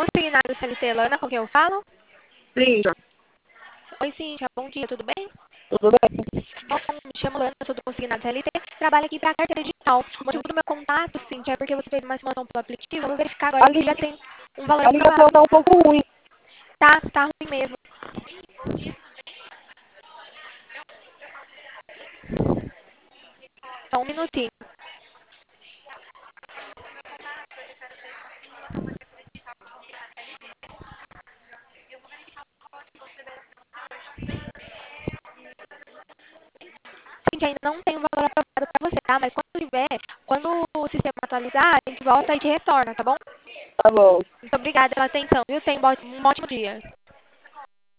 Consignado CLT, Lana, com quem eu falo? Cíntia, Oi, Cíntia, bom dia, tudo bem? tudo bem? Bom, me chamo Lana, sou do Consignado CLT, trabalho aqui para a carteira digital. O motivo do meu contato, Cíntia, é porque você fez uma estimação pelo aplicativo, eu vou verificar agora A, se li, já tem um valor a ligação aprovado. está um pouco ruim. Tá ruim mesmo. Só um minutinho. Cíntia, ainda não tem um valor aprovado para você, tá? Mas quando tiver, quando o sistema atualizar, a gente volta e te retorna, tá bom? Tá bom. Muito obrigada pela atenção, viu? Tenha um ótimo dia.